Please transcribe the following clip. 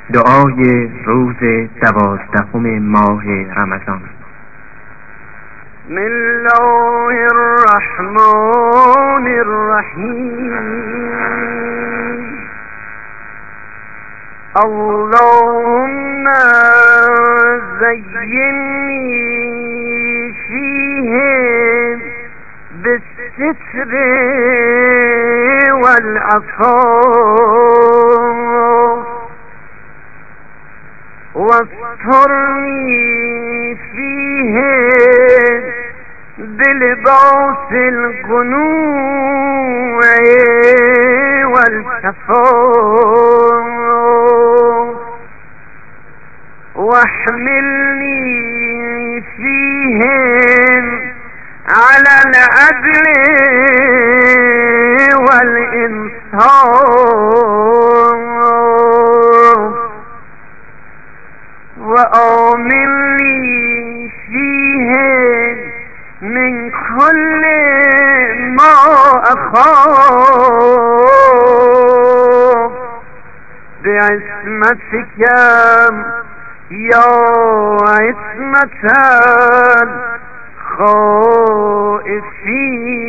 دعای روز 12 ماه رمضان. بسم الله الرحمن الرحیم. اللهم زینی فیه بالستر والعفاف واسترنی فیه بلباس القنوع والكفاف واحملني فيهم على العدل والإنصاف وآمني فيهم من كل ما أخاف بعصمتك يا عصمة الخائفين.